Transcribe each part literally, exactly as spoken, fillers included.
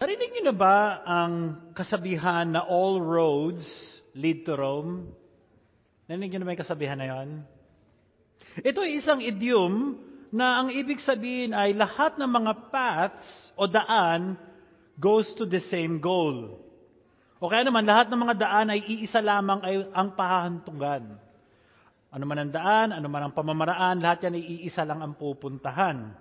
Narinig niyo na ba ang kasabihan na all roads lead to Rome? Narinig niyo na ba yung kasabihan na yon? Ito ay isang idiom na ang ibig sabihin ay lahat ng mga paths o daan goes to the same goal. O kaya naman, lahat ng mga daan ay iisa lamang ay ang pahahantungan. Ano man ang daan, ano man ang pamamaraan, lahat yan ay iisa lang ang pupuntahan.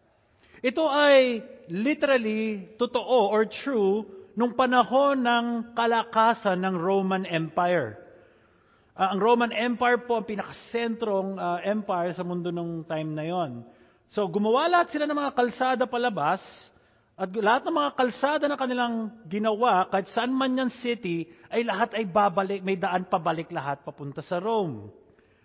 Ito ay literally totoo or true nung panahon ng kalakasan ng Roman Empire. Uh, ang Roman Empire po ang pinakasentrong uh, empire sa mundo ng time na yon. So gumawa lahat sila ng mga kalsada palabas at lahat ng mga kalsada na kanilang ginawa kahit saan man yan city ay lahat ay babalik, may daan pabalik lahat papunta sa Rome.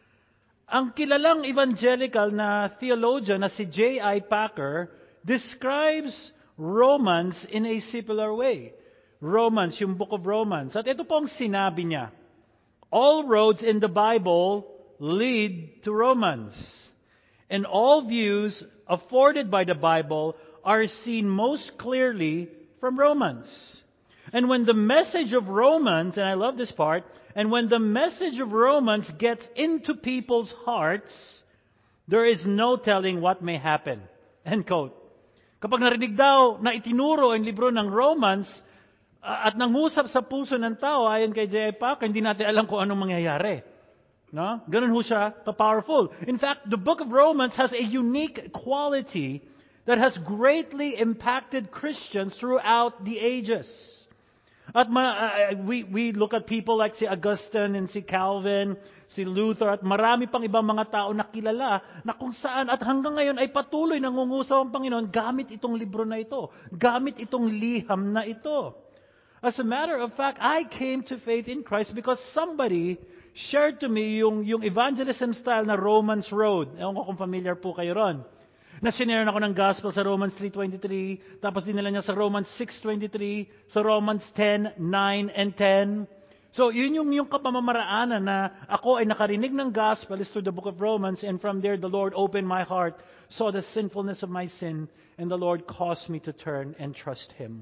Ang kilalang evangelical na theologian na si J I Packer describes Romans in a similar way. Romans, yung Book of Romans. At ito po ang sinabi niya. All roads in the Bible lead to Romans. And all views afforded by the Bible are seen most clearly from Romans. And when the message of Romans, and I love this part, and when the message of Romans gets into people's hearts, there is no telling what may happen. End quote. Kapag narinig daw na itinuro ang libro ng Romans uh, at nangusap sa puso ng tao, ayon kay J I Packer, hindi natin alam kung anong mangyayari. No? Ganun ho siya ka-powerful. In fact, the book of Romans has a unique quality that has greatly impacted Christians throughout the ages. At ma, uh, we, we look at people like si Augustine and si Calvin, si Luther, at marami pang ibang mga tao na kilala na kung saan at hanggang ngayon ay patuloy nangungusaw ang Panginoon gamit itong libro na ito, gamit itong liham na ito. As a matter of fact, I came to faith in Christ because somebody shared to me yung, yung evangelism style na Romans Road. Ewan ko kung familiar po kayo ron. Na sinare ako ng gospel sa Romans three twenty-three, tapos dinala niya sa Romans six twenty-three, sa Romans ten, nine, and ten. So, yun yung, yung kapamamaraanan na ako ay nakarinig ng gospel is through the book of Romans, and from there the Lord opened my heart, saw the sinfulness of my sin, and the Lord caused me to turn and trust Him.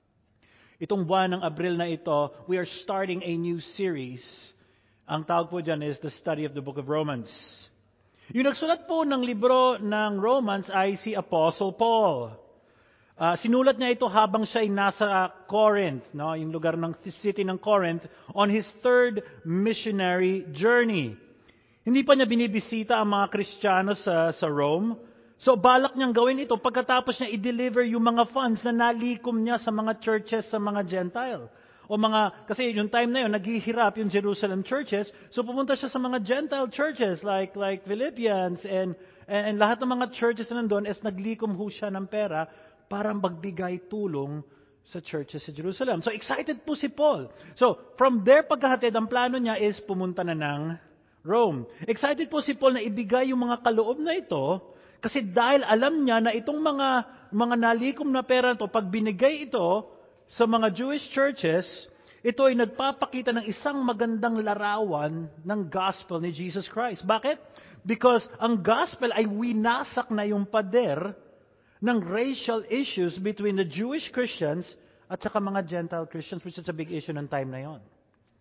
Itong buwan ng Abril na ito, we are starting a new series. Ang tawag po dyan is the study of the book of Romans. Yung nagsulat po ng libro ng Romans ay si Apostle Paul. Uh, sinulat niya ito habang siya ay nasa Corinth, no? Yung lugar ng city ng Corinth, on his third missionary journey. Hindi pa niya binibisita ang mga Kristiyano sa, sa Rome. So balak niyang gawin ito pagkatapos niya i-deliver yung mga funds na nalikom niya sa mga churches sa mga Gentile. O mga, kasi yung time na yun, naghihirap yung Jerusalem churches. So pumunta siya sa mga Gentile churches like like Philippians and, and, and lahat ng mga churches na nandun is naglikom ho siya ng pera para magbigay tulong sa churches sa Jerusalem. So excited po si Paul. So from there pagkahatid, ang plano niya is pumunta na ng Rome. Excited po si Paul na ibigay yung mga kaloob na ito kasi dahil alam niya na itong mga mga nalikom na pera to pag binigay ito sa mga Jewish churches, ito ay nagpapakita ng isang magandang larawan ng gospel ni Jesus Christ. Bakit? Because ang gospel ay winasak na yung pader ng racial issues between the Jewish Christians at saka mga Gentile Christians, which is a big issue ng time na yon.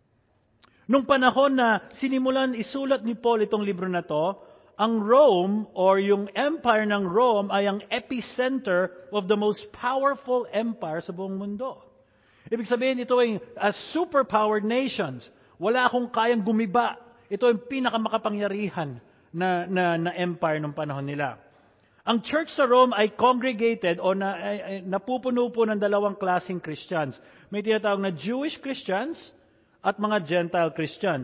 Nung panahon na sinimulan isulat ni Paul itong libro na to, ang Rome or yung empire ng Rome ay ang epicenter of the most powerful empire sa buong mundo. Ibig sabihin, ito ay uh, superpowered nations. Wala akong kayang gumiba. Ito ay pinakamakapangyarihan na, na, na empire ng panahon nila. Ang church sa Rome ay congregated o na, ay, ay, napupuno po ng dalawang klaseng Christians. May tinatawag na Jewish Christians at mga Gentile Christians.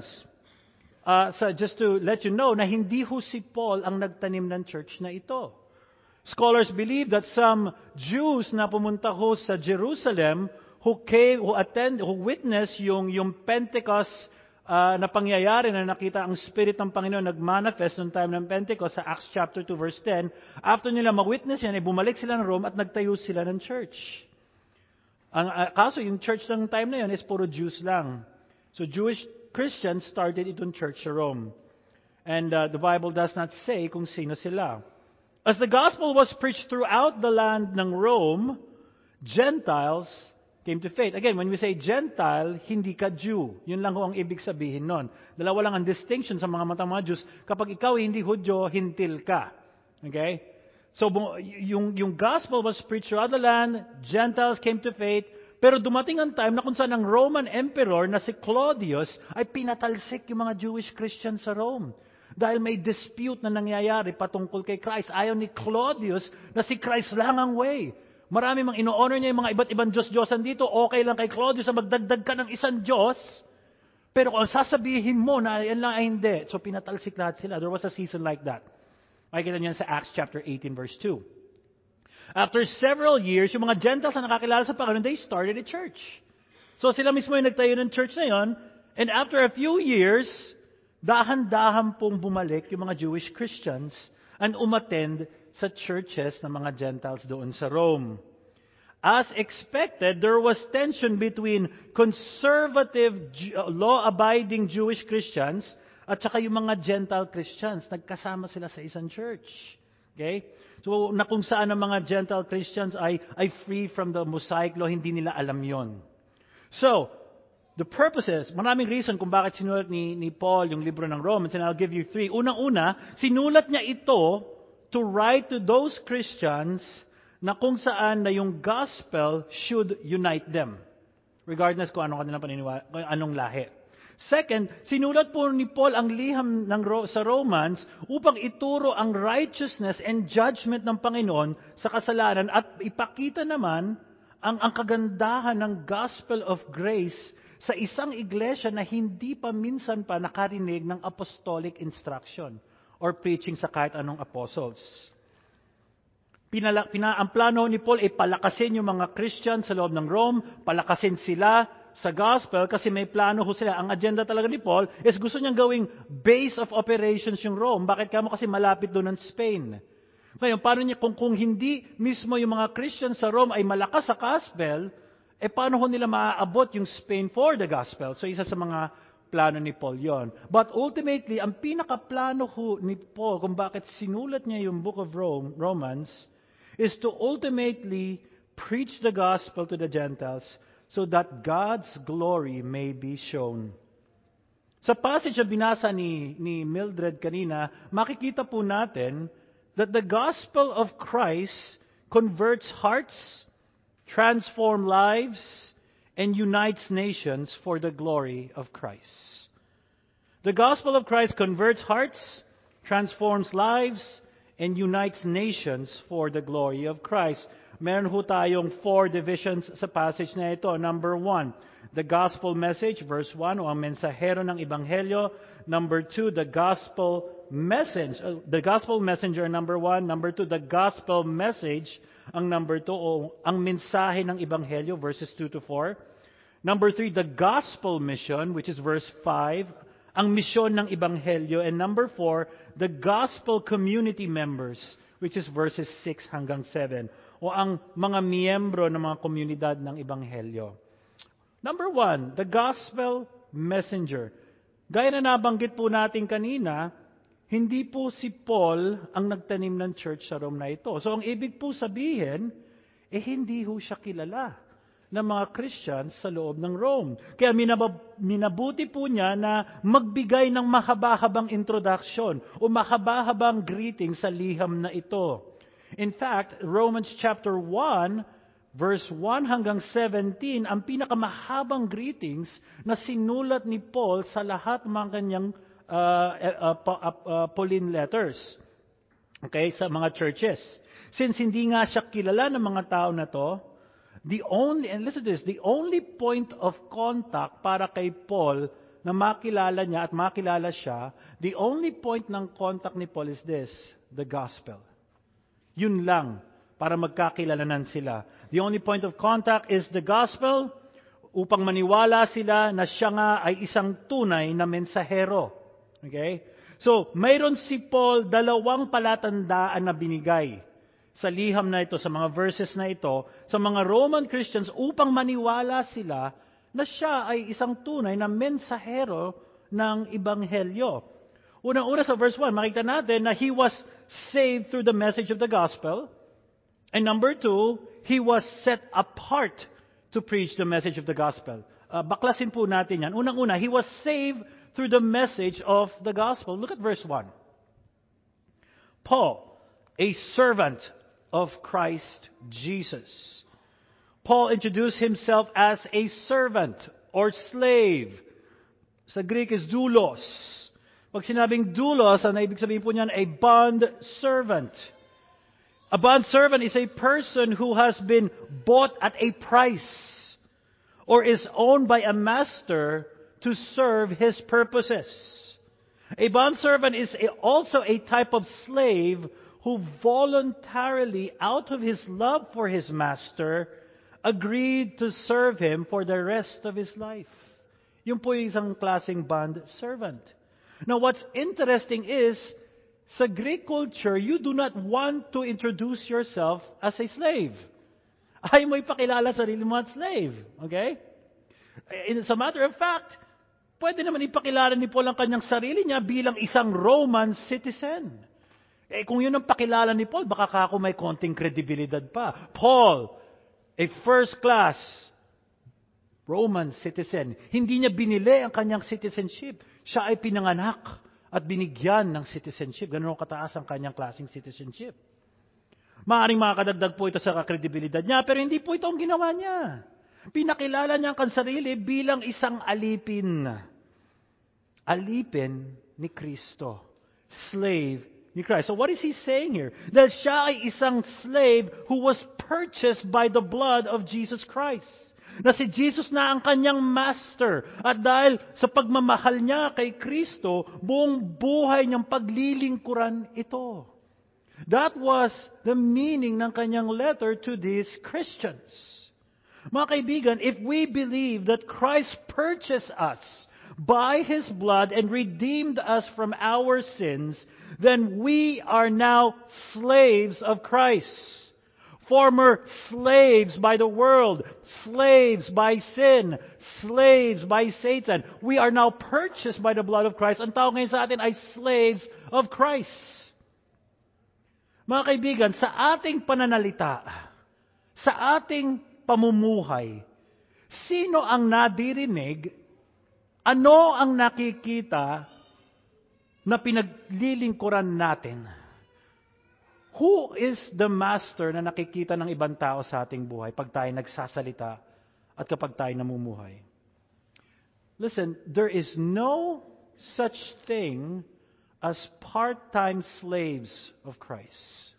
Uh, so just to let you know na hindi ho si Paul ang nagtanim ng church na ito. Scholars believe that some Jews na pumunta ho sa Jerusalem who came, who attend, who witnessed yung yung Pentecost uh, na pangyayari na nakita ang Spirit ng Panginoon nagmanifest noong time ng Pentecost sa Acts chapter two verse ten. After nila ma-witness yan, ay bumalik sila ng Rome at nagtayo sila ng church. Ang uh, kaso yung church ng time na yun is puro Jews lang. So Jewish Christians started itong church sa Rome. And uh, the Bible does not say kung sino sila. As the gospel was preached throughout the land ng Rome, Gentiles came to faith. Again, when we say Gentile, hindi ka Jew. Yun lang ho ang ibig sabihin nun. Dalawa lang ang distinction sa mga matang mga Jews. Kapag ikaw hindi Hudyo, hintil ka. Okay? So, yung, yung gospel was preached to other land, Gentiles came to faith, pero dumating ang time na kung saan ang Roman Emperor na si Claudius ay pinatalsik yung mga Jewish Christians sa Rome. Dahil may dispute na nangyayari patungkol kay Christ. Ayaw ni Claudius na si Christ lang ang way. Marami mang ino-honor niya yung mga iba't ibang Diyos-Diyosan dito. Okay lang kay Claudius na magdagdag ka ng isang Diyos. Pero kung sasabihin mo na yan lang ay hindi. So pinatalsik lahat sila. There was a season like that. Makikita niyan sa Acts chapter eighteen verse two. After several years, yung mga Gentiles na nakakilala sa Panginoon, they started a church. So sila mismo yung nagtayo ng church na yon. And after a few years, dahan-dahan pong bumalik yung mga Jewish Christians and umattend sa churches ng mga Gentiles doon sa Rome. As expected, there was tension between conservative, law-abiding Jewish Christians at saka yung mga Gentile Christians. Nagkasama sila sa isang church. Okay? So, na kung saan ang mga Gentile Christians ay, ay free from the Mosaic law, hindi nila alam yon. So, the purposes, maraming reason kung bakit sinulat ni, ni Paul yung libro ng Romans, and I'll give you three. Unang-una, sinulat niya ito to write to those Christians na kung saan na yung gospel should unite them. Regardless kung anong kanilang paniniwala, kung anong lahi. Second, sinulat po ni Paul ang liham ng, sa Romans upang ituro ang righteousness and judgment ng Panginoon sa kasalanan at ipakita naman ang, ang kagandahan ng gospel of grace sa isang iglesia na hindi pa minsan pa nakarinig ng apostolic instruction or preaching sa kahit anong apostles. Pinala, pina, ang plano ni Paul ay palakasin yung mga Christian sa loob ng Rome, palakasin sila sa gospel kasi may plano ho sila. Ang agenda talaga ni Paul is gusto niyang gawing base of operations yung Rome. Bakit kamo? Kasi malapit doon ng Spain. Ngayon, paano niya, kung, kung hindi mismo yung mga Christian sa Rome ay malakas sa gospel, eh paano ho nila maaabot yung Spain for the gospel? So isa sa mga plano ni Paul yon. But ultimately, ang pinakaplano ho ni Paul kung bakit sinulat niya yung Book of Rome, Romans is to ultimately preach the gospel to the Gentiles so that God's glory may be shown. Sa passage na binasa ni, ni Mildred kanina, makikita po natin that the gospel of Christ converts hearts, transforms lives, and unites nations for the glory of Christ. The gospel of Christ converts hearts, transforms lives, and unites nations for the glory of Christ. Meron ho tayong four divisions sa passage na ito. Number one, the gospel message, verse one, o ang mensahero ng Ebanghelyo. Number two, the gospel message, uh, the gospel messenger, number one. Number two, the gospel message, ang number two, o ang mensahe ng Ebanghelyo, verses two to four. Number three, the gospel mission, which is verse five, ang misyon ng Ebanghelyo. And number four, the gospel community members, which is verses six hanggang seven. O ang mga miyembro ng mga komunidad ng Ebanghelyo. Number one, the gospel messenger. Gaya na nabanggit po natin kanina, hindi po si Paul ang nagtanim ng church sa Rome na ito. So ang ibig po sabihin, eh hindi ho siya kilala ng mga Christians sa loob ng Rome. Kaya minab- minabuti po niya na magbigay ng mahaba-habang introduction o mahaba-habang greeting sa liham na ito. In fact, Romans chapter one, verse one hanggang seventeen, ang pinakamahabang greetings na sinulat ni Paul sa lahat ng mga kanyang uh, uh, uh, uh, Pauline letters. Okay, sa mga churches. Since hindi nga siya kilala ng mga tao na to, the only, and listen to this, the only point of contact para kay Paul na makilala niya at makilala siya, the only point ng contact ni Paul is this, the gospel. Yun lang, para magkakilalanan sila. The only point of contact is the gospel upang maniwala sila na siya nga ay isang tunay na mensahero. Okay? So, mayroon si Paul dalawang palatandaan na binigay sa liham na ito, sa mga verses na ito, sa mga Roman Christians upang maniwala sila na siya ay isang tunay na mensahero ng Ebanghelyo. Unang-una sa verse one, makita natin na he was saved through the message of the gospel. And number two, he was set apart to preach the message of the gospel. Uh, baklasin po natin yan. Unang-una, he was saved through the message of the gospel. Look at verse one. Paul, a servant of Christ Jesus. Paul introduced himself as a servant or slave. Sa Greek is doulos. Pag sinabing doulos, ang ibig sabihin po niyan, a bond servant. A bond servant is a person who has been bought at a price or is owned by a master to serve his purposes. A bond servant is a, also a type of slave who voluntarily, out of his love for his master, agreed to serve him for the rest of his life. Yung po yung isang klaseng bond servant. Now, what's interesting is, sa Greek culture, you do not want to introduce yourself as a slave. Ayaw mo ipakilala sarili mo as slave. Okay? As a matter of fact, pwede naman ipakilala ni Paul ang kanyang sarili niya bilang isang Roman citizen. Eh, kung yun ang pakilala ni Paul, baka kako may konting kredibilidad pa. Paul, a first-class Roman citizen. Hindi niya binili ang kanyang citizenship. Siya ay pinanganak at binigyan ng citizenship. Ganun kataas ang kanyang klaseng citizenship. Maaring makakadagdag po ito sa kredibilidad niya, pero hindi po ito ang ginawa niya. Pinakilala niya ang kanyang sarili bilang isang alipin. Alipin ni Kristo. Slave ni Christ. So what is he saying here? That siya ay isang slave who was purchased by the blood of Jesus Christ. Na si Jesus na ang kanyang master. At dahil sa pagmamahal niya kay Kristo, buong buhay niyang paglilingkuran ito. That was the meaning ng kanyang letter to these Christians. Mga kaibigan, if we believe that Christ purchased us by His blood and redeemed us from our sins, then we are now slaves of Christ. Former slaves by the world, slaves by sin, slaves by Satan. We are now purchased by the blood of Christ. Ang tawag ngayon sa atin ay slaves of Christ. Mga kaibigan, sa ating pananalita, sa ating pamumuhay, sino ang nadirinig, ano ang nakikita na pinaglilingkuran natin? Who is the master na nakikita ng ibang tao sa ating buhay pag tayo nagsasalita at kapag tayo namumuhay? Listen, there is no such thing as part-time slaves of Christ.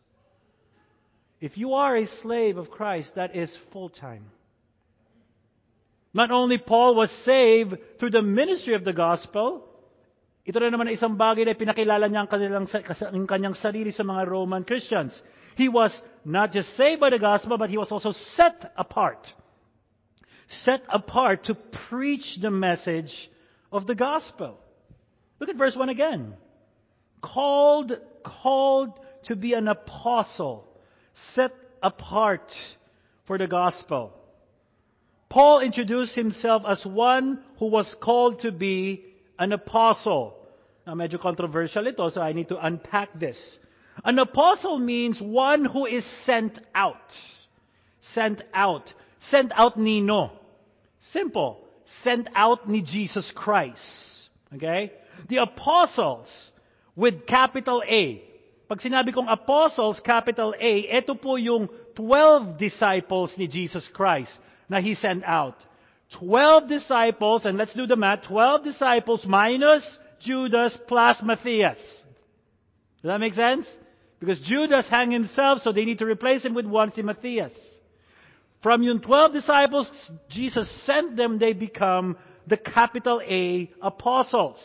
If you are a slave of Christ, that is full-time. Not only Paul was saved through the ministry of the gospel, ito rin naman isang bagay na pinakilala niya ang, kanilang, ang kanyang sarili sa mga Roman Christians. He was not just saved by the gospel, but he was also set apart. Set apart to preach the message of the gospel. Look at verse one again. Called, called to be an apostle. Set apart for the gospel. Paul introduced himself as one who was called to be an apostle. Now, medyo controversial ito, so I need to unpack this. An apostle means one who is sent out. Sent out. Sent out nino. Simple. Sent out ni Jesus Christ. Okay? The apostles with capital A. Pag sinabi kong apostles, capital A, ito po yung twelve disciples ni Jesus Christ na He sent out. Twelve disciples, and let's do the math, twelve disciples minus Judas plus Matthias. Does that make sense? Because Judas hung himself, so they need to replace him with one, si Matthias. From yung twelve disciples, Jesus sent them, they become the capital A apostles.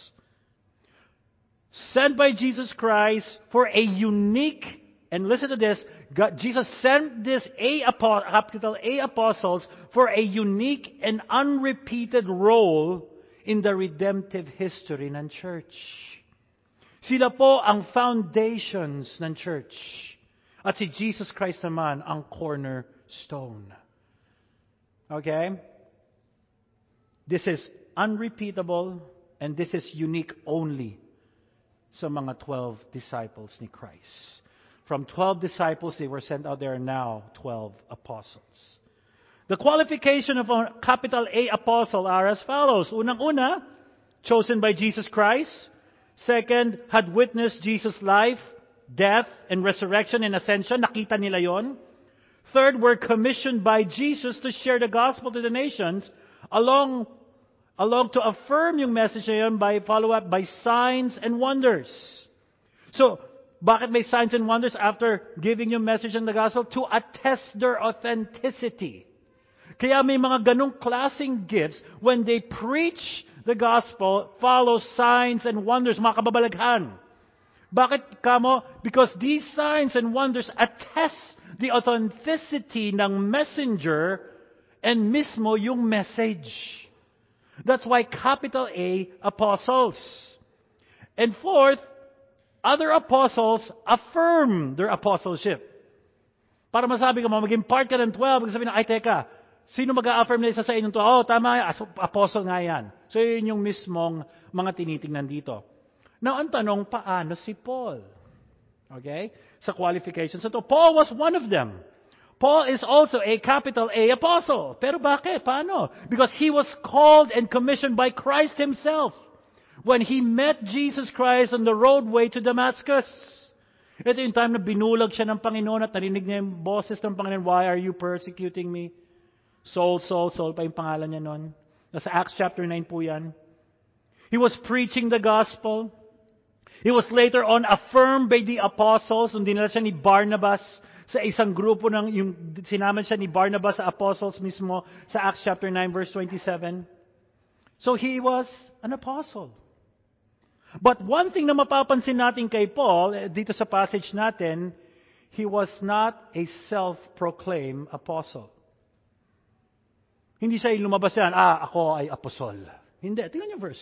Sent by Jesus Christ for a unique, and listen to this, God, Jesus sent this A capital A apostles for a unique and unrepeated role in the redemptive history ng church. Sila po ang foundations ng church. At si Jesus Christ naman ang cornerstone. Okay? This is unrepeatable and this is unique only sa mga twelve disciples ni Christ. From twelve disciples, they were sent out. There are now twelve apostles. The qualification of a capital A apostle are as follows. Unang-una, chosen by Jesus Christ. Second, had witnessed Jesus' life, death, and resurrection and ascension. Nakita nila yon. Third, were commissioned by Jesus to share the gospel to the nations, along, along to affirm yung message na yun by follow-up by signs and wonders. So, bakit may signs and wonders after giving yung message and the gospel? To attest their authenticity. Kaya may mga ganong klaseng gifts when they preach the gospel, follow signs and wonders, mga kababalaghan. Bakit kamo? Because these signs and wonders attest the authenticity ng messenger and mismo yung message. That's why capital A, apostles. And fourth, other apostles affirm their apostleship. Para masabi ka mo, maging part ka ng twelve, magsasabi na, ay teka, sino mag-a-affirm na isa sa inyong to? Oh, tama, apostle nga yan. So, yun yung mismong mga tinitingnan dito. Now, ang tanong, paano si Paul? Okay? Sa qualifications. So, Paul was one of them. Paul is also a capital A apostle. Pero bakit? Paano? Because he was called and commissioned by Christ himself when he met Jesus Christ on the roadway to Damascus. Ito yung time na binulag siya ng Panginoon at narinig niya yung boses ng Panginoon, why are you persecuting me? Saul, Saul, Saul pa yung pangalan niya noon. Nasa Acts chapter nine po yan. He was preaching the gospel. He was later on affirmed by the apostles. Nung dinala siya ni Barnabas sa isang grupo ng, yung sinaman siya ni Barnabas sa apostles mismo sa Acts chapter nine verse twenty-seven. So he was an apostle. But one thing na mapapansin natin kay Paul, dito sa passage natin, he was not a self-proclaimed apostle. Hindi siya lumabas yan, ah, ako ay apostol. Hindi. Tingnan niyo verse.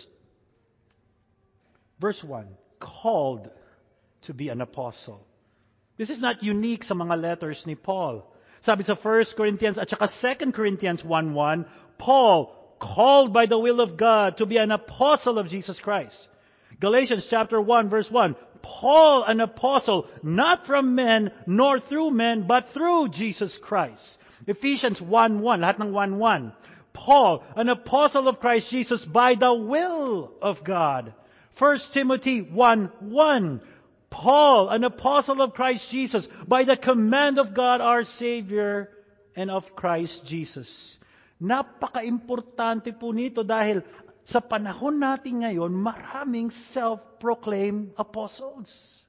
Verse one. Called to be an apostle. This is not unique sa mga letters ni Paul. Sabi sa First Corinthians at saka Second Corinthians one one, Paul, called by the will of God to be an apostle of Jesus Christ. Galatians chapter one verse one, Paul, an apostle, not from men, nor through men, but through Jesus Christ. Ephesians one one, lahat ng one one. Paul, an apostle of Christ Jesus by the will of God. First Timothy one one. Paul, an apostle of Christ Jesus by the command of God our Savior and of Christ Jesus. Napaka-importante po nito dahil sa panahon natin ngayon, maraming self-proclaimed apostles.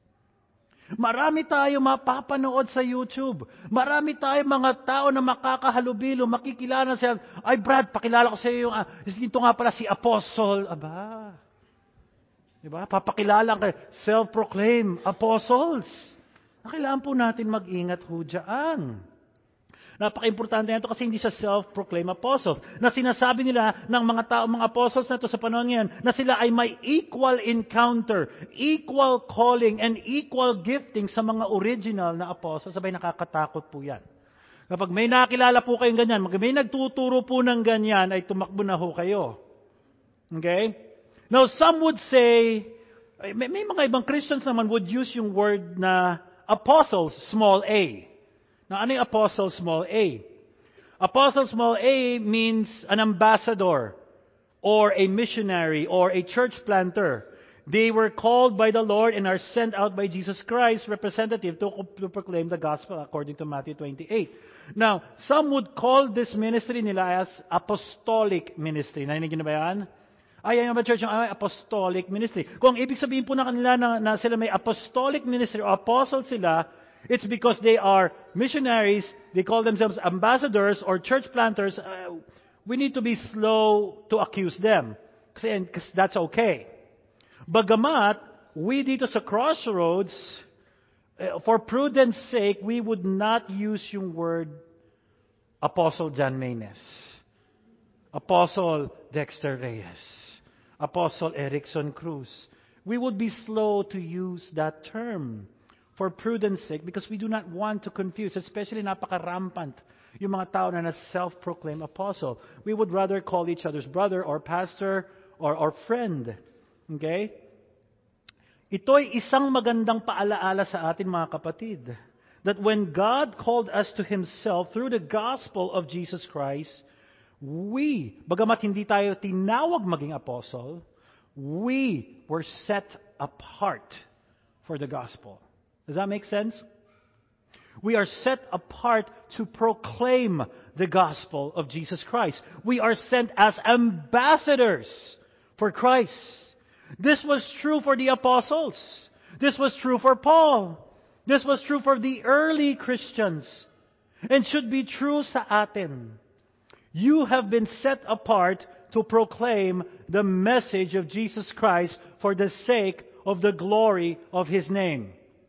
Marami tayo mapapanood sa YouTube. Marami tayo mga tao na makakahalubilo, makikilala siya. Ay Brad, pakilala ko sa iyo yung, ah, ito nga pala si Apostle. Aba, diba? Papakilala ka, self-proclaimed apostles. Kailangan po natin mag-ingat ho dyan. Napaka-importante nito kasi hindi siya self-proclaimed apostles. Na sinasabi nila ng mga tao, mga apostles na ito sa panahon ngayon, na sila ay may equal encounter, equal calling, and equal gifting sa mga original na apostles. Sabay nakakatakot po yan. Kapag may nakilala po kayong ganyan, mag may nagtuturo po ng ganyan, ay tumakbo na ho kayo. Okay? Now, some would say, may, may mga ibang Christians naman would use yung word na apostles, small a. Now, ano yung apostle, small a? Apostle, small a means an ambassador or a missionary or a church planter. They were called by the Lord and are sent out by Jesus Christ, representative, to, to proclaim the gospel according to Matthew twenty-eight. Now, some would call this ministry nila as apostolic ministry. Narinig niyo na ba yan? Ay, yan ba church yung ay, apostolic ministry? Kung ibig sabihin po na kanila na, na sila may apostolic ministry o apostle sila, it's because they are missionaries, they call themselves ambassadors or church planters. Uh, we need to be slow to accuse them. Kasi that's okay. Bagamat, we dito sa Crossroads, uh, for prudence sake, we would not use yung word Apostle John Maynes, Apostle Dexter Reyes, Apostle Erickson Cruz. We would be slow to use that term for prudence sake because we do not want to confuse, especially napaka-rampant yung mga tao na na self-proclaimed apostle. We would rather call each other's brother or pastor or, or friend. Okay? Ito'y isang magandang paalaala sa atin, mga kapatid, that when God called us to Himself through the gospel of Jesus Christ, we, bagamat hindi tayo tinawag maging apostle, we were set apart for the gospel. Does that make sense? We are set apart to proclaim the gospel of Jesus Christ. We are sent as ambassadors for Christ. This was true for the apostles. This was true for Paul. This was true for the early Christians. And should be true sa atin. You have been set apart to proclaim the message of Jesus Christ for the sake of the glory of His name.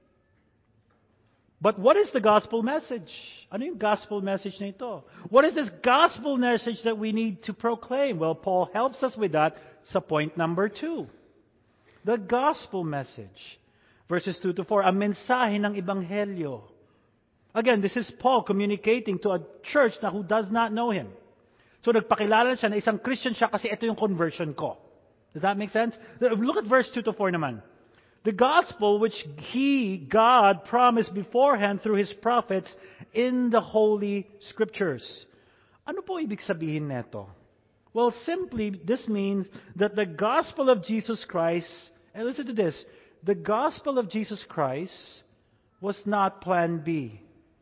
But what is the gospel message? Ano yung gospel message na ito? What is this gospel message that we need to proclaim? Well, Paul helps us with that sa point number two. The gospel message. Verses two to four, ang mensahe ng Ebanghelyo. Again, this is Paul communicating to a church na who does not know him. So nagpakilala siya na isang Christian siya kasi ito yung conversion ko. Does that make sense? Look at verse two to four naman. The gospel which He, God, promised beforehand through His prophets in the Holy Scriptures. Ano po ibig sabihin nito? Well, simply, this means that the gospel of Jesus Christ, and listen to this, the gospel of Jesus Christ was not plan B.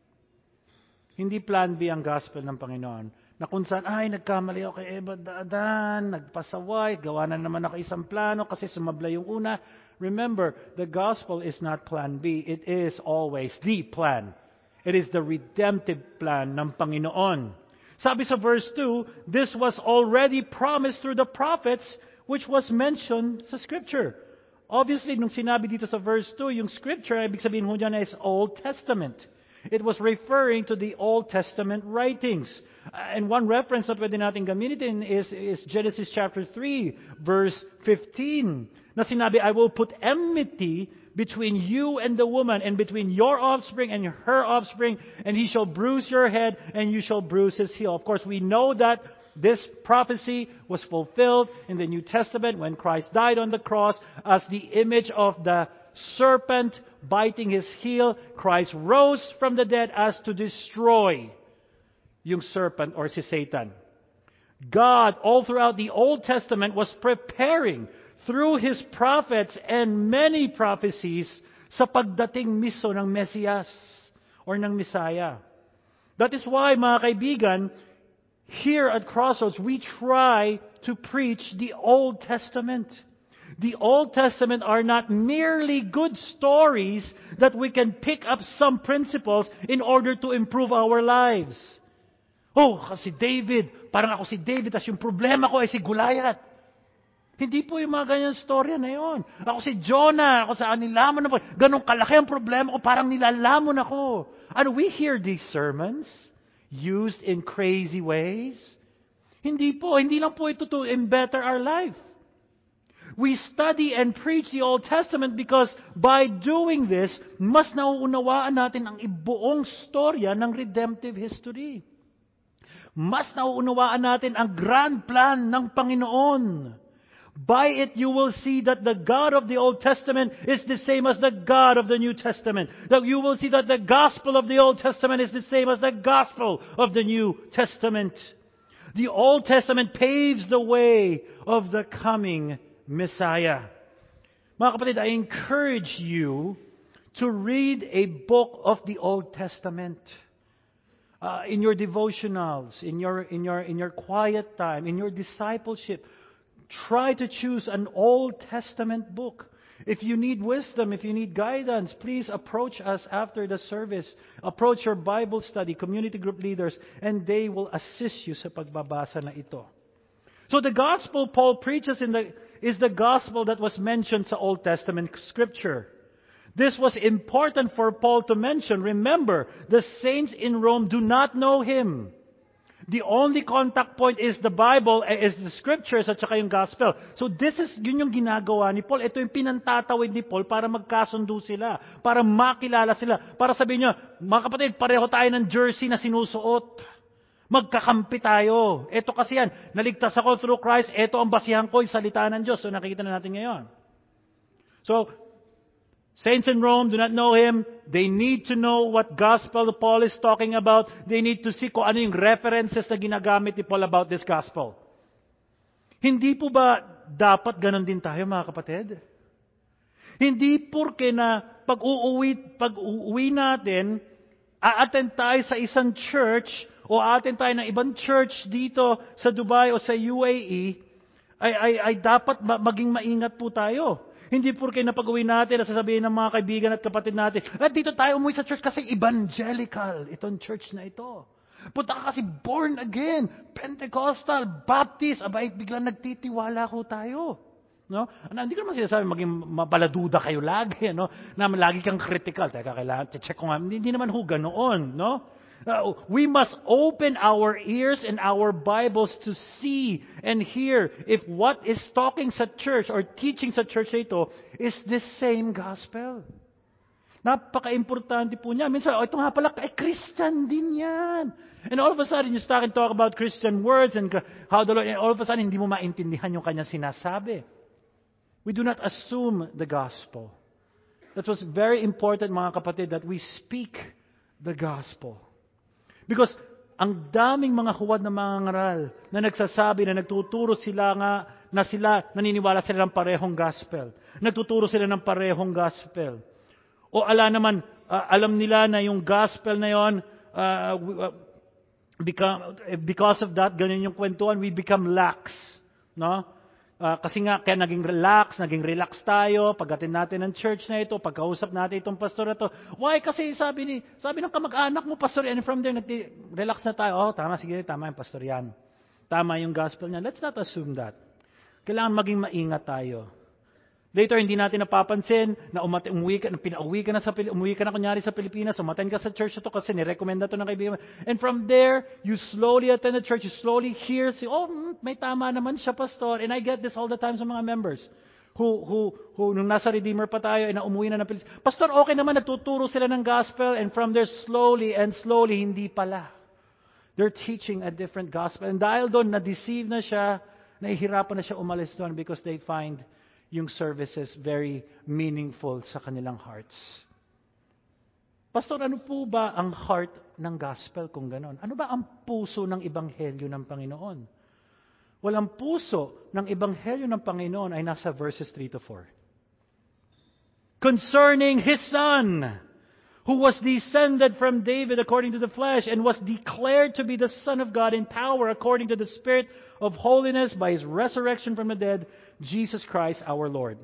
Hindi plan B ang gospel ng Panginoon. Na kung saan, ay, nagkamali ako kay Eva Daadan, nagpasaway, gawa na naman ako isang plano kasi sumabla yung una. Remember, the gospel is not plan B. It is always the plan. It is the redemptive plan ng Panginoon. Sabi sa verse two, this was already promised through the prophets, which was mentioned sa Scripture. Obviously, nung sinabi dito sa verse two, yung Scripture, ibig sabihin ho dyan is Old Testament. It was referring to the Old Testament writings. And one reference na pwede natin gamitin is, is Genesis chapter three, verse fifteen. Na sinabi, I will put enmity between you and the woman, and between your offspring and her offspring, and he shall bruise your head, and you shall bruise his heel. Of course, we know that this prophecy was fulfilled in the New Testament when Christ died on the cross as the image of the serpent biting his heel. Christ rose from the dead as to destroy yung serpent or si Satan. God, all throughout the Old Testament, was preparing through His prophets and many prophecies sa pagdating miso ng Mesias or ng Messiah. That is why, mga kaibigan, here at Crossroads, we try to preach the Old Testament. The Old Testament are not merely good stories that we can pick up some principles in order to improve our lives. Oh, kasi David, parang ako si David, tas yung problema ko ay si Goliath. Hindi po yung mga ganyan storya na yon. Ako si Jonah, ako sa nilamon ako. Ganong kalaki ang problema ko, parang nilalamon ako. And we hear these sermons used in crazy ways. Hindi po, hindi lang po ito to better our life. We study and preach the Old Testament because by doing this, mas nauunawaan natin ang ibuong storya ng redemptive history. Mas nauunawaan natin ang grand plan ng Panginoon. By it, you will see that the God of the Old Testament is the same as the God of the New Testament. That you will see that the gospel of the Old Testament is the same as the gospel of the New Testament. The Old Testament paves the way of the coming Messiah. Mga kapatid, I encourage you to read a book of the Old Testament. Uh, in your devotionals, in your, in your, in your quiet time, in your discipleship, try to choose an Old Testament book. If you need wisdom, if you need guidance, please approach us after the service. Approach your Bible study, community group leaders, and they will assist you sa pagbabasa na ito. So the gospel Paul preaches in the, is the gospel that was mentioned sa Old Testament scripture. This was important for Paul to mention. Remember, the saints in Rome do not know him. The only contact point is the Bible, is the Scriptures at saka yung Gospel. So this is, yun yung ginagawa ni Paul. Ito yung pinantatawid ni Paul para magkasundo sila, para makilala sila, para sabihin nyo, mga kapatid, pareho tayo ng jersey na sinusuot. Magkakampi tayo. Ito kasi yan, naligtas ako through Christ, ito ang basihan ko, yung salita ng Diyos. So nakikita na natin ngayon. So, Saints in Rome do not know Him. They need to know what gospel Paul is talking about. They need to see kung ano yung references na ginagamit ni Paul about this gospel. Hindi po ba dapat ganon din tayo, mga kapatid? Hindi porke na pag-uuwi, pag-uuwi natin, a-attend tayo sa isang church o a-attend tayo ng ibang church dito sa Dubai o sa U A E, ay, ay, ay dapat maging maingat po tayo. Hindi porke na pag-uwi natin, nasasabihin ng mga kaibigan at kapatid natin, at dito tayo umuwi sa church kasi evangelical, itong church na ito. Punta ka kasi born again, Pentecostal, Baptist, abay biglang nagtitiwala ko tayo. No? Ano, hindi ko naman sinasabi maging mapaladuda kayo lagi, no? Na lagi kang critical. Teka, kailangan check ko nga. Hindi, hindi naman ho ganoon, no? Uh, we must open our ears and our Bibles to see and hear if what is talking sa church or teaching sa church ito is the same gospel. Napaka-importante po niya. Minsan, oh, ito nga pala, eh, Christian din yan. And all of a sudden, you start and talk about Christian words and how the Lord, and all of a sudden, hindi mo maintindihan yung kanyang sinasabi. We do not assume the gospel. That was very important, mga kapatid, that we speak the gospel. Because ang daming mga huwad na mga ngaral na nagsasabi na nagtuturo sila nga na sila, naniniwala sila ng parehong gospel. Nagtuturo sila ng parehong gospel. O ala naman, uh, alam nila na yung gospel na yon, uh, become, because of that, ganyan yung kwentuhan, we become lax. No? Uh, kasi nga, kaya naging relax, naging relax tayo, pagdating natin ng church na ito, pagkausap natin itong pastor na ito. Why? Kasi sabi ni, sabi ng kamag-anak mo, pastor, and from there, relax na tayo. Oh, tama, sige, tama yung pastor yan. Tama yung gospel niya. Let's not assume that. Kailangan maging maingat tayo. Later, hindi natin napapansin na umati, umuwi ka, pinauwi ka na sa umuwi ka na kunyari sa Pilipinas, umattend ka sa church ito kasi nirekomenda ito ng kaibigan. And from there, you slowly attend the church, you slowly hear, say, oh, may tama naman siya, pastor. And I get this all the time sa mga members who, who, who nung nasa Redeemer pa tayo, ay na umuwi na ng Pilipinas. Pastor, okay naman, natuturo sila ng gospel, and from there, slowly and slowly, hindi pala. They're teaching a different gospel. And dahil doon, na-deceive na siya, nahihirapan na siya umalis doon because they find yung services very meaningful sa kanilang hearts. Pastor, ano po ba ang heart ng gospel kung ganon? Ano ba ang puso ng ebanghelyo ng Panginoon? Walang puso ng ebanghelyo ng Panginoon ay nasa verses three to four. Concerning His Son, who was descended from David according to the flesh, and was declared to be the Son of God in power according to the Spirit of holiness by His resurrection from the dead, Jesus Christ our Lord.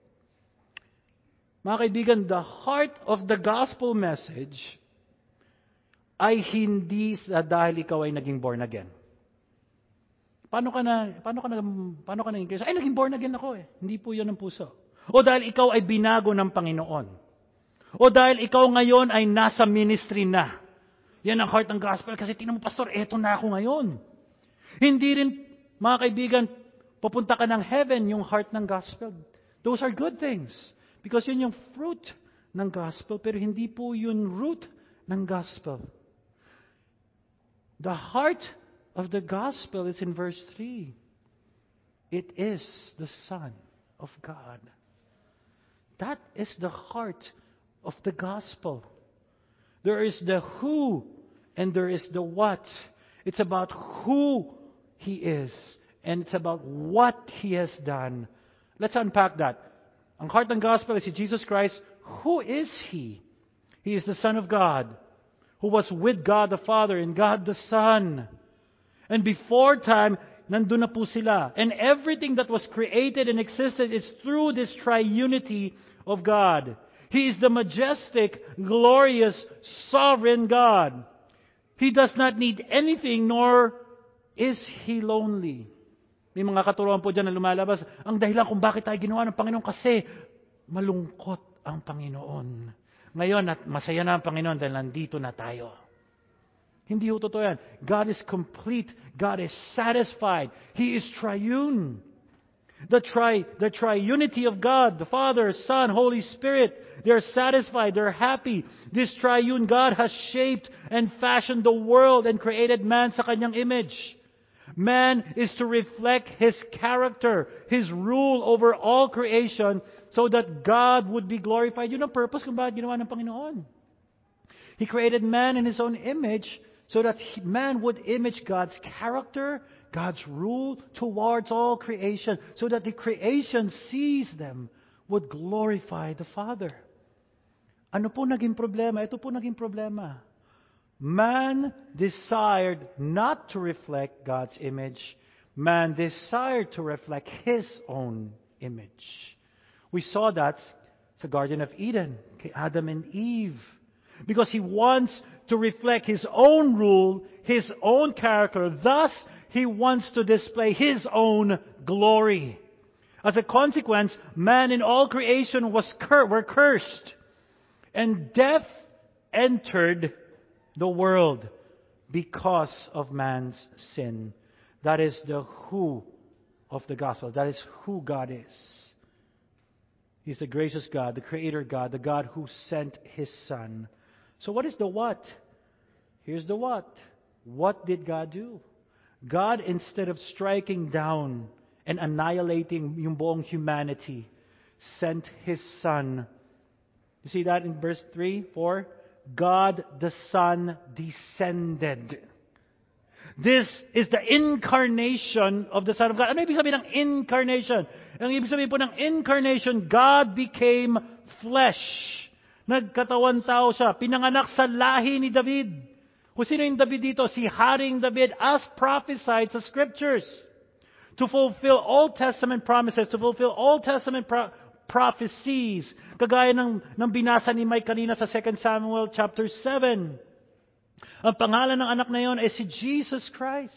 Mga kaibigan, the heart of the gospel message ay hindi sa dahil ikaw ay naging born again. Paano ka na, paano ka na, paano ka na, ay naging born again ako eh. Hindi po yun ang puso. O dahil ikaw ay binago ng Panginoon. O dahil ikaw ngayon ay nasa ministry na. Yan ang heart ng gospel. Kasi tingnan mo, pastor, eto na ako ngayon. Hindi rin, mga kaibigan, papunta ka ng heaven, yung heart ng gospel. Those are good things. Because yun yung fruit ng gospel. Pero hindi po yun root ng gospel. The heart of the gospel is in verse three. It is the Son of God. That is the heart of the gospel. There is the who and there is the what. It's about who He is and it's about what He has done. Let's unpack that. Ang heart ng gospel is si Jesus Christ. Who is He? He is the Son of God who was with God the Father and God the Son. And before time, nandun na po sila. And everything that was created and existed is through this triunity of God. He is the majestic, glorious, sovereign God. He does not need anything, nor is He lonely. May mga katuruan po dyan na lumalabas. Ang dahilan kung bakit tayo ginawa ng Panginoon kasi malungkot ang Panginoon. Ngayon, at masaya na ang Panginoon dahil nandito na tayo. Hindi ho totoo yan. God is complete. God is satisfied. He is triune. The tri, the triunity of God, the Father, Son, Holy Spirit, they're satisfied, they're happy. This triune God has shaped and fashioned the world and created man sa kanyang image. Man is to reflect His character, His rule over all creation, so that God would be glorified. Yun ang purpose kung bakit ginawa ng Panginoon. He created man in His own image, so that he, man would image God's character, God's rule towards all creation, so that the creation sees them, would glorify the Father. Ano po naging problema? Ito po naging problema. Man desired not to reflect God's image. Man desired to reflect his own image. We saw that sa Garden of Eden, kay Adam and Eve. Because he wants to reflect his own rule, his own character. Thus, he wants to display his own glory. As a consequence, man in all creation was cur- were cursed. And death entered the world because of man's sin. That is the who of the gospel. That is who God is. He's the gracious God, the Creator God, the God who sent His Son. So what is the what? Here's the what. What did God do? God, instead of striking down and annihilating yung buong humanity, sent His Son. You see that in verse three, four? God the Son descended. This is the incarnation of the Son of God. Ano ibig sabihin ng incarnation? Ang ibig sabihin po ng incarnation, God became flesh. Nagkatawan tao siya. Pinanganak sa lahi ni David. Kung sino yung David dito? Si Haring David, as prophesied sa Scriptures. To fulfill Old Testament promises, to fulfill Old Testament pro- prophecies. Kagaya ng, ng binasa ni Mike kanina sa Second Samuel chapter seven. Ang pangalan ng anak na yon ay si Jesus Christ.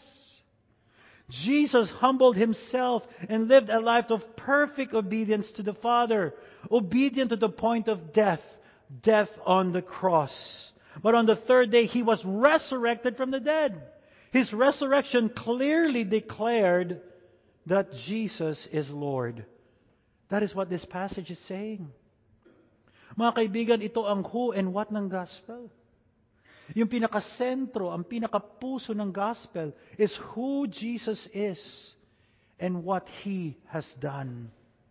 Jesus humbled Himself and lived a life of perfect obedience to the Father. Obedient to the point of death. Death on the cross. But on the third day, He was resurrected from the dead. His resurrection clearly declared that Jesus is Lord. That is what this passage is saying. Mga kaibigan, ito ang who and what ng gospel. Yung pinakasentro, ang pinakapuso ng gospel is who Jesus is and what He has done.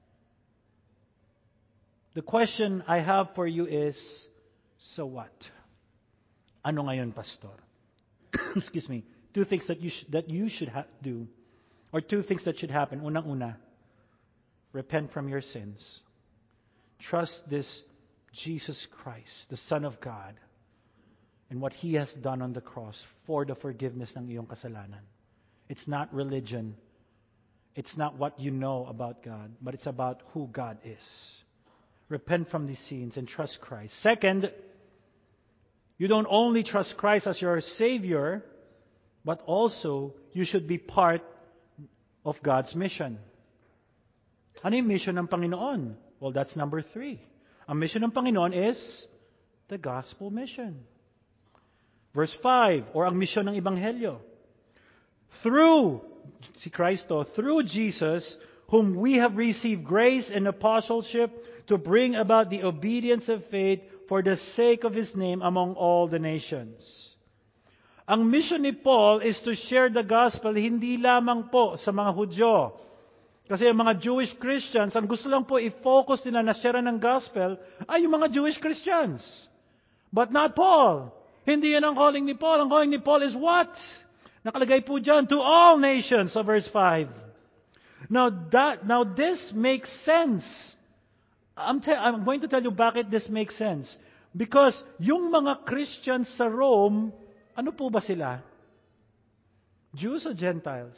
The question I have for you is, so what? Ano ngayon, Pastor? Excuse me. Two things that you sh- that you should ha- do, or two things that should happen. Unang-una, repent from your sins. Trust this Jesus Christ, the Son of God, and what He has done on the cross for the forgiveness ng iyong kasalanan. It's not religion. It's not what you know about God, but it's about who God is. Repent from these sins and trust Christ. Second, you don't only trust Christ as your Savior, but also you should be part of God's mission. Ano yung mission ng Panginoon? Well, that's number three. Ang mission ng Panginoon is the gospel mission. Verse five, or ang mission ng Ebanghelyo. Through, si Kristo, through Jesus, whom we have received grace and apostleship to bring about the obedience of faith for the sake of His name among all the nations. Ang mission ni Paul is to share the gospel hindi lamang po sa mga Hudyo. Kasi ang mga Jewish Christians, ang gusto lang po i-focus nila na share ng gospel ay yung mga Jewish Christians. But not Paul. Hindi yan ang calling ni Paul. Ang calling ni Paul is what? Nakalagay po dyan, to all nations, sa verse five. Now, that, now this makes sense. I'm, te- I'm going to tell you bakit this makes sense. Because yung mga Christians sa Rome, ano po ba sila? Jews or Gentiles?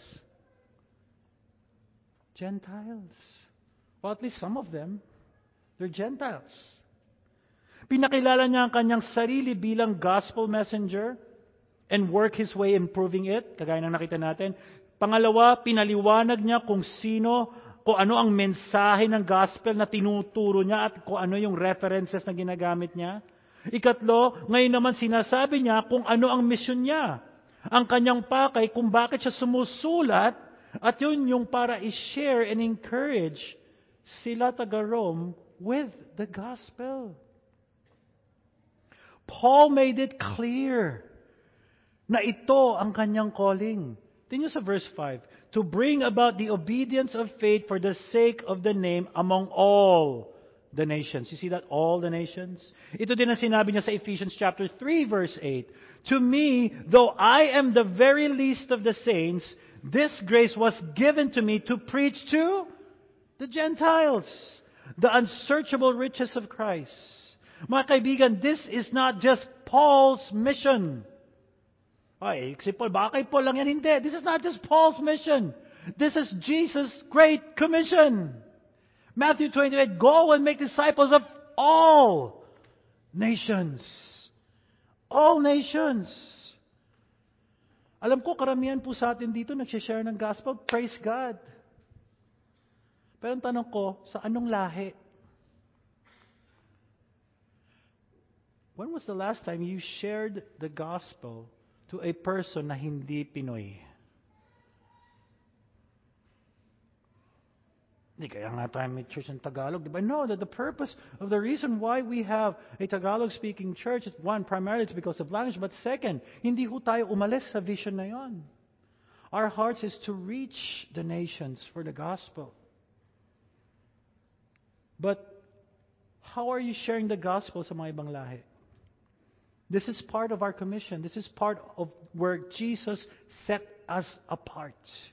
Gentiles. Well, at least some of them. They're Gentiles. Pinakilala niya ang kanyang sarili bilang gospel messenger and work his way in proving it, kagaya ng nakita natin. Pangalawa, pinaliwanag niya kung sino, kung ano ang mensahe ng gospel na tinuturo niya at kung ano yung references na ginagamit niya. Ikatlo, ngayon naman sinasabi niya kung ano ang mission niya. Ang kanyang pakay kung bakit siya sumusulat at yun yung para i-share and encourage sila taga-Rome with the gospel. Paul made it clear na ito ang kanyang calling. Tingnan sa verse five. To bring about the obedience of faith for the sake of the name among all the nations. You see that? All the nations. Ito din ang sinabi niya sa Ephesians chapter three verse eight. To me, though I am the very least of the saints, this grace was given to me to preach to the Gentiles the unsearchable riches of Christ. Mga kaibigan, this is not just Paul's mission. Ay, si Paul, baka kay Paul lang yan. Hindi. This is not just Paul's mission. This is Jesus' great commission. Matthew twenty-eight, go and make disciples of all nations. All nations. Alam ko, karamihan po sa atin dito nagsishare ng gospel. Praise God. Pero ang tanong ko, sa anong lahi? When was the last time you shared the gospel to a person na hindi Pinoy? Hindi kaya nga tayo may church in Tagalog, di ba? No, that the purpose of the reason why we have a Tagalog-speaking church is one, primarily it's because of language, but second, hindi ho tayo umalis sa vision na yon. Our hearts is to reach the nations for the gospel. But how are you sharing the gospel sa mga ibang lahi? This is part of our commission. This is part of where Jesus set us apart.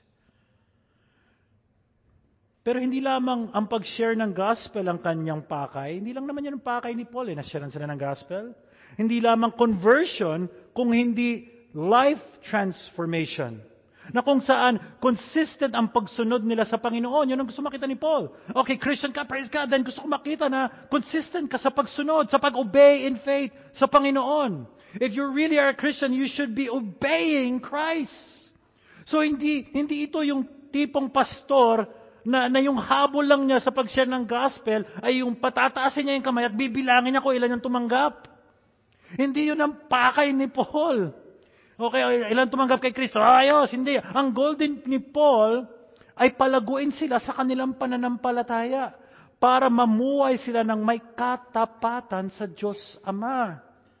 Pero hindi lamang ang pag-share ng gospel ang kanyang pakay. Hindi lang naman yun ang pakay ni Paul. Eh, na-sharean sila ng gospel. Hindi lamang conversion, kung hindi life transformation. Na kung saan consistent ang pagsunod nila sa Panginoon. Yun ang gusto makita ni Paul. Okay, Christian ka, praise God. Then gusto ko makita na consistent ka sa pagsunod, sa pag-obey in faith sa Panginoon. If you really are a Christian, you should be obeying Christ. So hindi hindi ito yung tipong pastor na, na yung habol lang niya sa pag-share ng gospel ay yung patataasin niya yung kamay at bibilangin niya kung ilan yung tumanggap. Hindi yun ang pakay ni Paul. Okay, ilan tumanggap kay Kristo? Ayos, hindi. Ang goal din ni Paul ay palaguin sila sa kanilang pananampalataya para mamuhay sila ng may katapatan sa Diyos Ama.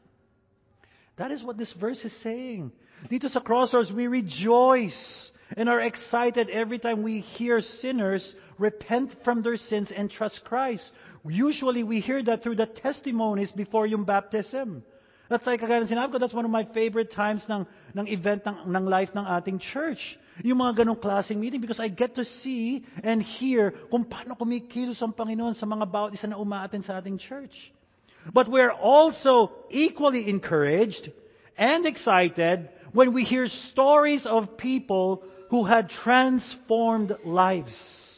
That is what this verse is saying. Dito sa Crossroads, we rejoice and are excited every time we hear sinners repent from their sins and trust Christ. Usually, we hear that through the testimonies before yung baptism. That's like, kagaya ng sinabi ko, that's one of my favorite times ng, ng event ng, ng life ng ating church. Yung mga ganong klaseng meeting because I get to see and hear kung paano kumikilos ang Panginoon sa mga bawat isa na umaaten sa ating church. But we're also equally encouraged and excited when we hear stories of people who had transformed lives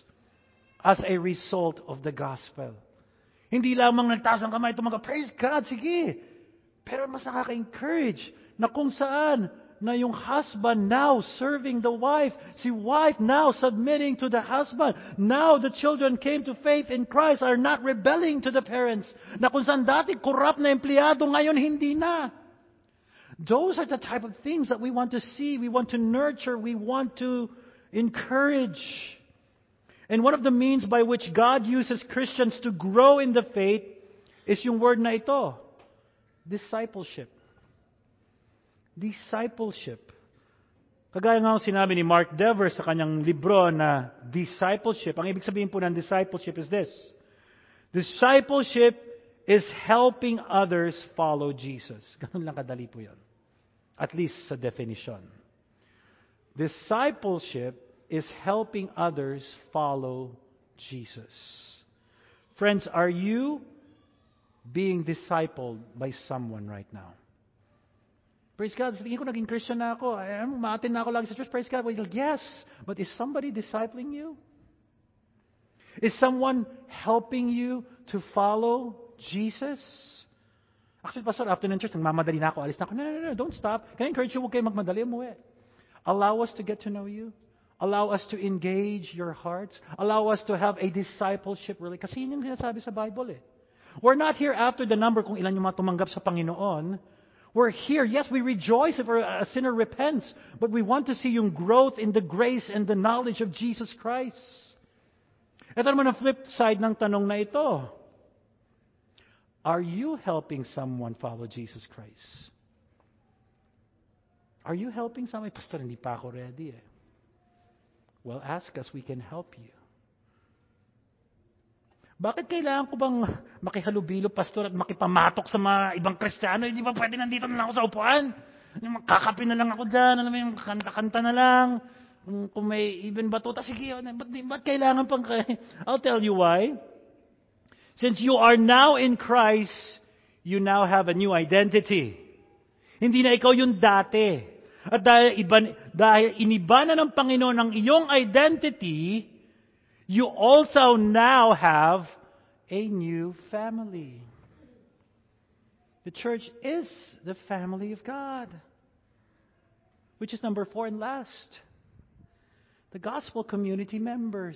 as a result of the gospel. Hindi lamang nagtaas ang kamay, tumaga, praise God, sige. Pero mas nakaka-encourage na kung saan na yung husband now serving the wife, si wife now submitting to the husband. Now the children came to faith in Christ, are not rebelling to the parents. Na kung saan dati corrupt na empleyado, ngayon hindi na. Those are the type of things that we want to see, we want to nurture, we want to encourage. And one of the means by which God uses Christians to grow in the faith is yung word na ito. Discipleship. Discipleship. Kagaya nga sinabi ni Mark Dever sa kanyang libro na discipleship. Ang ibig sabihin po ng discipleship is this. Discipleship is helping others follow Jesus. Ganun lang kadali po yun. At least sa definition. Discipleship is helping others follow Jesus. Friends, are you being discipled by someone right now? Praise God. Tingin ko naging Christian na ako. Maatin na ako lagi sa church. Praise God. Well, yes. But is somebody discipling you? Is someone helping you to follow Jesus? Actually, Pastor, after ng church, nagmamadali na ako. Alis na ako. No, no, no. Don't stop. Can I encourage you? Huwag kayo magmadali. Umuwi. Allow us to get to know you. Allow us to engage your hearts. Allow us to have a discipleship really. Kasi yun yung sinasabi sa Bible eh. We're not here after the number kung ilan yung mga tumanggap sa Panginoon. We're here, yes, we rejoice if a sinner repents, but we want to see yung growth in the grace and the knowledge of Jesus Christ. Ito naman ang flip side ng tanong na ito. Are you helping someone follow Jesus Christ? Are you helping someone? Pastor, hindi pa ako ready eh. Well, ask us, we can help you. Bakit kailangan ko bang makihalubilo, pastor, at makipamatok sa mga ibang Kristiyano? Hindi ba pwede nandito na lang ako sa upuan? Kakapin na lang ako dyan, alam mo yung kanta-kanta na lang. Kung, kung may even batuta, sige, ba't, ba't kailangan pang... I'll tell you why. Since you are now in Christ, you now have a new identity. Hindi na ikaw yung dati. At dahil, iba, dahil iniba na ng Panginoon ang iyong identity, you also now have a new family. The church is the family of God. Which is number four and last. The gospel community members.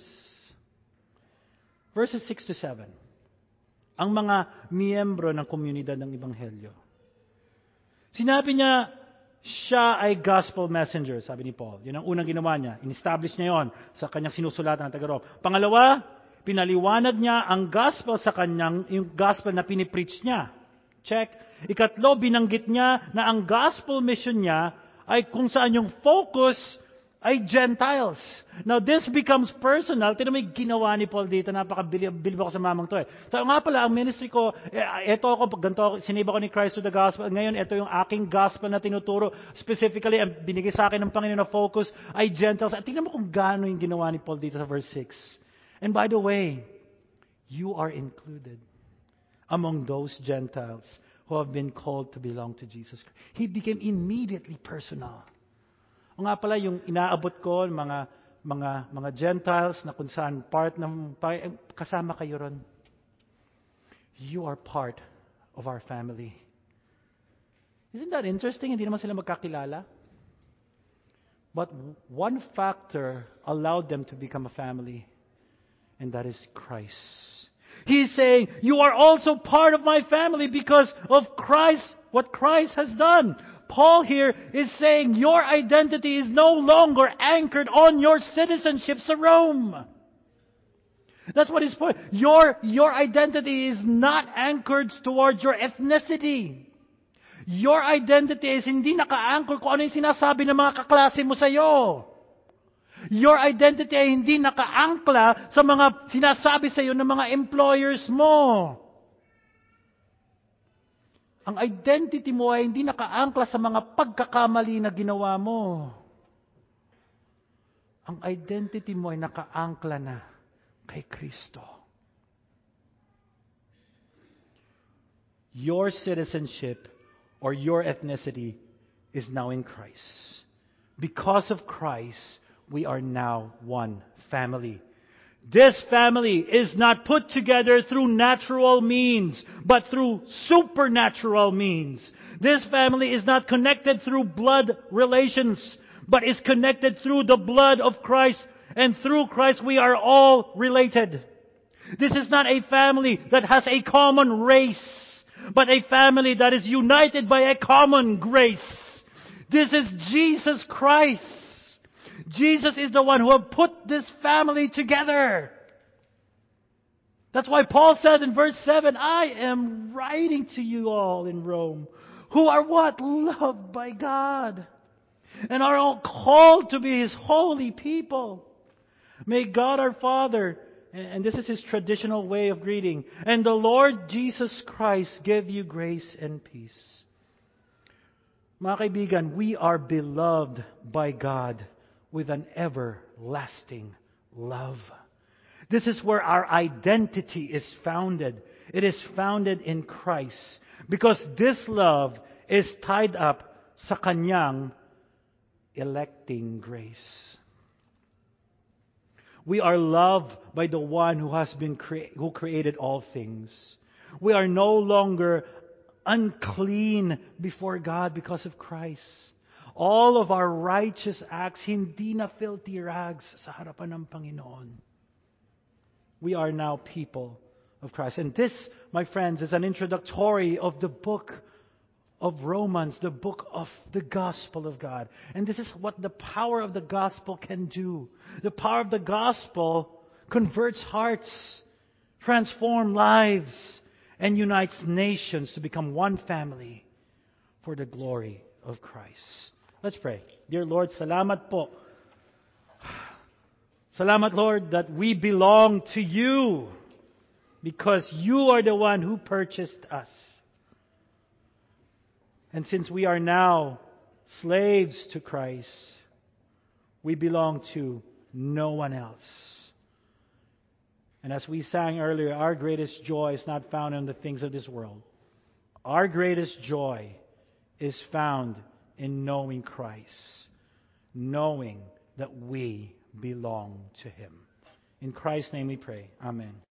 Verses six to seven. Ang mga miyembro ng komunidad ng Ebanghelyo. Sinabi niya, siya ay gospel messenger, sabi ni Paul. Yun ang unang ginawa niya. In-establish niya yon sa kanyang sinusulatan ng taga-Rome. Pangalawa, pinaliwanag niya ang gospel sa kanyang, yung gospel na pinipreach niya. Check. Ikatlo, binanggit niya na ang gospel mission niya ay kung saan yung focus ay Gentiles. Now, this becomes personal. Tignan mo yung ginawa ni Paul dito. Napaka-bilib ako sa mamang to eh. So, nga pala, ang ministry ko, ito ako, ganito ako, siniba ko ni Christ to the gospel. Ngayon, ito yung aking gospel na tinuturo. Specifically, ang binigay sa akin ng Panginoon na focus ay Gentiles. At tignan mo kung gaano yung ginawa ni Paul dito sa verse six. And by the way, you are included among those Gentiles who have been called to belong to Jesus Christ. He became immediately personal. O nga pala, yung inaabot ko, mga mga mga Gentiles na kung saan part ng, kasama kayo ron. You are part of our family. Isn't that interesting? Hindi naman sila magkakilala. But one factor allowed them to become a family, and that is Christ. He's saying, you are also part of my family because of Christ, what Christ has done. Paul here is saying your identity is no longer anchored on your citizenship sa Rome. That's what his point. Your, your identity is not anchored towards your ethnicity. Your identity is hindi naka-anchor kung ano yung sinasabi ng mga kaklase mo sa'yo. Your identity ay hindi naka-angkla sa mga sinasabi sa'yo ng mga employers mo. Ang identity mo ay hindi nakaangkla sa mga pagkakamali na ginawa mo. Ang identity mo ay nakaangkla na kay Kristo. Your citizenship or your ethnicity is now in Christ. Because of Christ, we are now one family. This family is not put together through natural means, but through supernatural means. This family is not connected through blood relations, but is connected through the blood of Christ. And through Christ we are all related. This is not a family that has a common race, but a family that is united by a common grace. This is Jesus Christ. Jesus is the one who have put this family together. That's why Paul says in verse seven, I am writing to you all in Rome, who are what? Loved by God, and are all called to be His holy people. May God our Father, and this is His traditional way of greeting, and the Lord Jesus Christ give you grace and peace. Mga kaibigan, we are beloved by God with an everlasting love. This is where our identity is founded. It is founded in Christ. Because this love is tied up sa Kanyang electing grace. We are loved by the one who has been cre- who created all things. We are no longer unclean before God because of Christ. All of our righteous acts, hindi na filthy rags sa harapan ng Panginoon. We are now people of Christ. And this, my friends, is an introductory of the book of Romans, the book of the gospel of God. And this is what the power of the gospel can do. The power of the gospel converts hearts, transforms lives, and unites nations to become one family for the glory of Christ. Let's pray. Dear Lord, salamat po Salamat, Lord, that we belong to you because you are the one who purchased us. And since we are now slaves to Christ, we belong to no one else. And as we sang earlier, our greatest joy is not found in the things of this world. Our greatest joy is found in knowing Christ, knowing that we belong to Him. In Christ's name we pray. Amen.